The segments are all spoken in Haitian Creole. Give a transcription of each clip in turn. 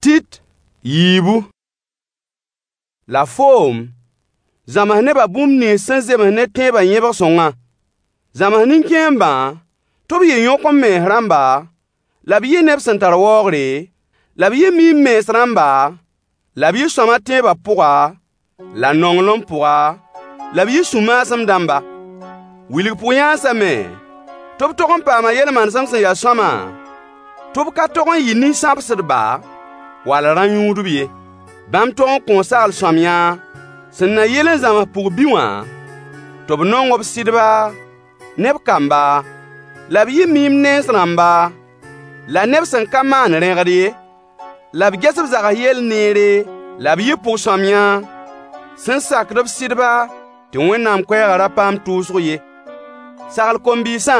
Tit yibu la foom zama ne ba bum ni san zema ne te ba yeba songa zama nin kemba to bi yoko me ramba la bi ne santar wogre la bi mi me sramba la bi soma te ba puga la nonglom puga la bi suma sam damba wilig puya same to to pa ma yel man sam ya soma to ka to yi ni sapsirba wala ran yudu biye bam to kon sal somya sinna yelen zama pour biwa to bnon ob sidba neb kamba la bi mim nes ramba la neb san kaman regadi la bi gesb zaga yel nere la bi pour somya sin sakrab sidba ti wennam kwera pam tusuye sal kombisa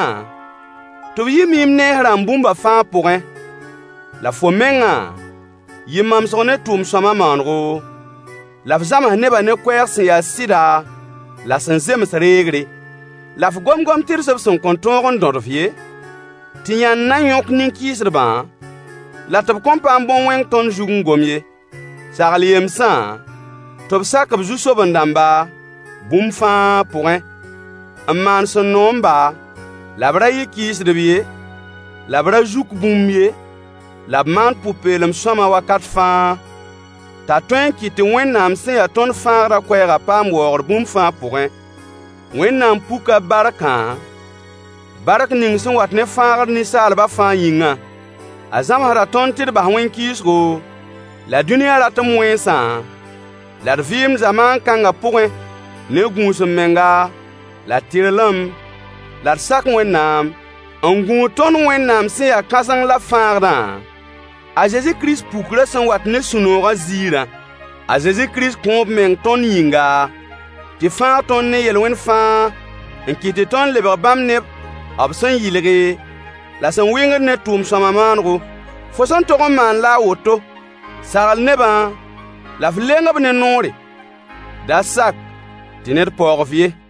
to bi mim ne rambumba fa pourin la fomenga yimam sone tum sama mango la zama neba ne kwerse ya sida la senzem sregre la gom tirse son kontoron dorfie tinyan nan yok nin kisrba la tab kompa bon wen ton jugun gomye sarliem sa tob sakab ju sobandamba bum fa pourin amman son nomba la brayi kisrebie la bra juk bumye la man poupelem soma wakat fa ta toin ki te wennam se ya ton fara kwera pam wor bum fa pourin wennam puka baraka barak ning son wat ne fara ni salba fa yinga azam hara ton tir ba wen kisgo la dunia la tam wensa la vim zaman kanga pourin ne gunso menga la tirlam la sak wennam angu ton wennam se ya kasang la fara a Jésus-Christ pukra san wat ne sunora zira a Jésus-Christ komp meng ton yinga ti fa ton ne yelwen fa en kite ton leber bam ne absan yilre la san winger ne tum sama manro fo san to man la woto saral ne ba la flenga ne nore da sak ti ne por vie